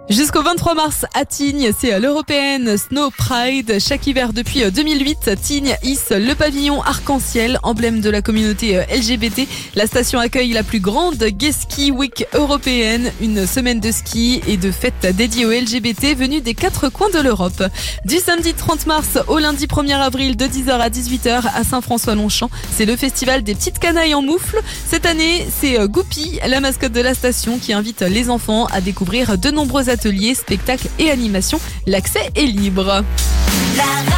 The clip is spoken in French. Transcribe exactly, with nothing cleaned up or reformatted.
Jusqu'au vingt-trois mars à Tignes, c'est l'européenne Snow Pride. Chaque hiver depuis deux mille huit, Tignes hisse le pavillon arc-en-ciel, emblème de la communauté L G B T. La station accueille la plus grande Gay Ski Week européenne, une semaine de ski et de fêtes dédiées aux L G B T venus des quatre coins de l'Europe. Du samedi trente mars au lundi premier avril de dix heures à dix-huit heures à Saint-François-Longchamp, c'est le festival des petites canailles en moufle. Cette année, c'est Goupy, la mascotte de la station, qui invite les enfants à découvrir de nombreux ateliers, spectacles et animations. L'accès est libre. La